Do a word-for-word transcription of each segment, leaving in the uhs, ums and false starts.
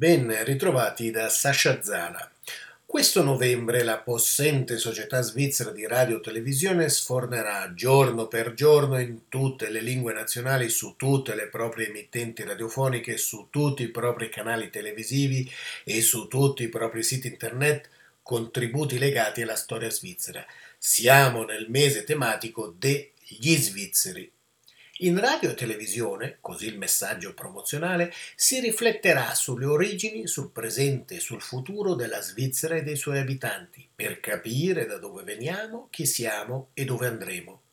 Ben ritrovati da Sasha Zala. Questo novembre la possente società svizzera di radio e televisione sfornerà giorno per giorno in tutte le lingue nazionali, su tutte le proprie emittenti radiofoniche, su tutti i propri canali televisivi e su tutti i propri siti internet contributi legati alla storia svizzera. Siamo nel mese tematico degli svizzeri. In radio e televisione, così il messaggio promozionale, si rifletterà sulle origini, sul presente e sul futuro della Svizzera e dei suoi abitanti, per capire da dove veniamo, chi siamo e dove andremo.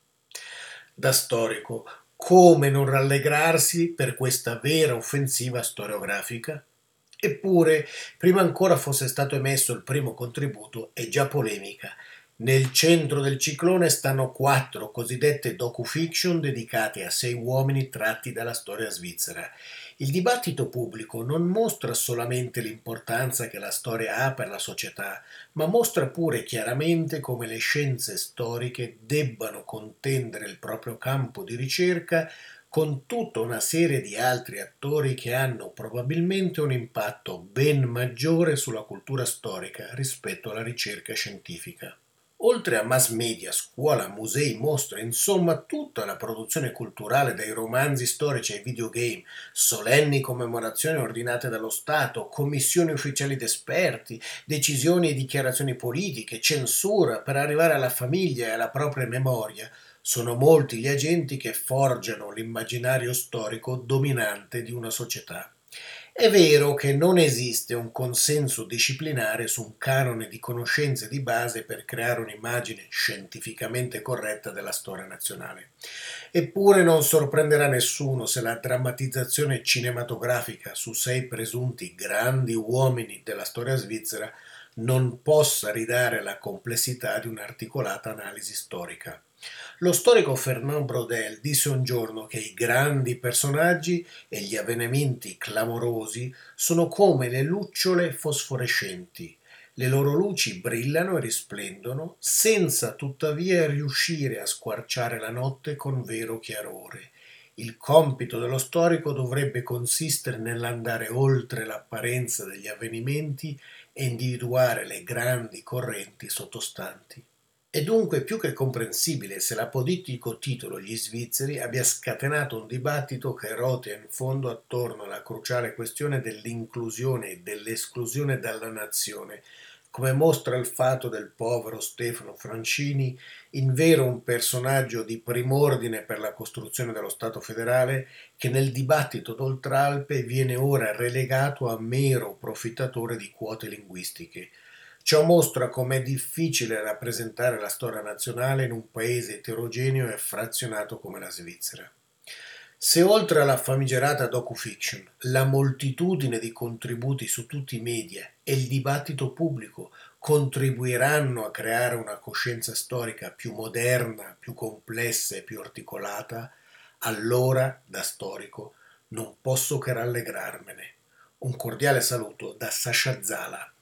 Da storico, come non rallegrarsi per questa vera offensiva storiografica? Eppure, prima ancora fosse stato emesso il primo contributo, è già polemica. Nel centro del ciclone stanno quattro cosiddette docufiction dedicate a sei uomini tratti dalla storia svizzera. Il dibattito pubblico non mostra solamente l'importanza che la storia ha per la società, ma mostra pure chiaramente come le scienze storiche debbano contendere il proprio campo di ricerca con tutta una serie di altri attori che hanno probabilmente un impatto ben maggiore sulla cultura storica rispetto alla ricerca scientifica. Oltre a mass media, scuola, musei, mostre, insomma tutta la produzione culturale dai romanzi storici ai videogame, solenni commemorazioni ordinate dallo Stato, commissioni ufficiali d'esperti, decisioni e dichiarazioni politiche, censura per arrivare alla famiglia e alla propria memoria, sono molti gli agenti che forgiano l'immaginario storico dominante di una società. È vero che non esiste un consenso disciplinare su un canone di conoscenze di base per creare un'immagine scientificamente corretta della storia nazionale. Eppure non sorprenderà nessuno se la drammatizzazione cinematografica su sei presunti grandi uomini della storia svizzera non possa ridare la complessità di un'articolata analisi storica. Lo storico Fernand Braudel disse un giorno che i grandi personaggi e gli avvenimenti clamorosi sono come le lucciole fosforescenti. Le loro luci brillano e risplendono senza tuttavia riuscire a squarciare la notte con vero chiarore. Il compito dello storico dovrebbe consistere nell'andare oltre l'apparenza degli avvenimenti e individuare le grandi correnti sottostanti. È dunque più che comprensibile se l'apodittico titolo Gli svizzeri abbia scatenato un dibattito che rotea in fondo attorno alla cruciale questione dell'inclusione e dell'esclusione dalla nazione, come mostra il fatto del povero Stefano Francini, invero un personaggio di prim'ordine per la costruzione dello Stato federale, che nel dibattito d'Oltralpe viene ora relegato a mero profittatore di quote linguistiche. Ciò mostra com'è difficile rappresentare la storia nazionale in un paese eterogeneo e frazionato come la Svizzera. Se oltre alla famigerata docufiction, la moltitudine di contributi su tutti i media e il dibattito pubblico contribuiranno a creare una coscienza storica più moderna, più complessa e più articolata, allora, da storico, non posso che rallegrarmene. Un cordiale saluto da Sasha Zala.